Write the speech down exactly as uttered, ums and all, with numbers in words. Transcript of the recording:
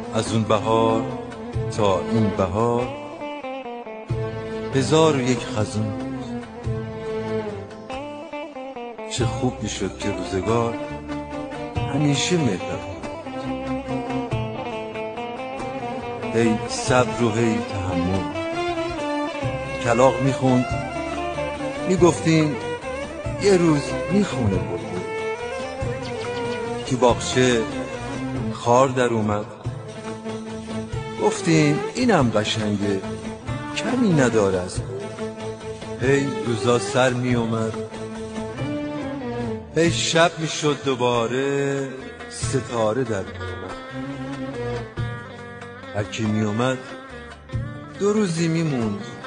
از اون بهار تا این بهار هزار و یک خزون بود. چه خوب میشد که روزگار همیشه مهربون. هی صبر و هی تحمل. کلاغ میخوند میگفتیم یه روز میخونه بلبل. تو باغچه خار در اومد گفتیم اینم قشنگه کمی نداره از گل. هی روزا سر می اومد هی شب میشد دوباره ستاره در می اومد. هر کی می اومد دو روزی می موند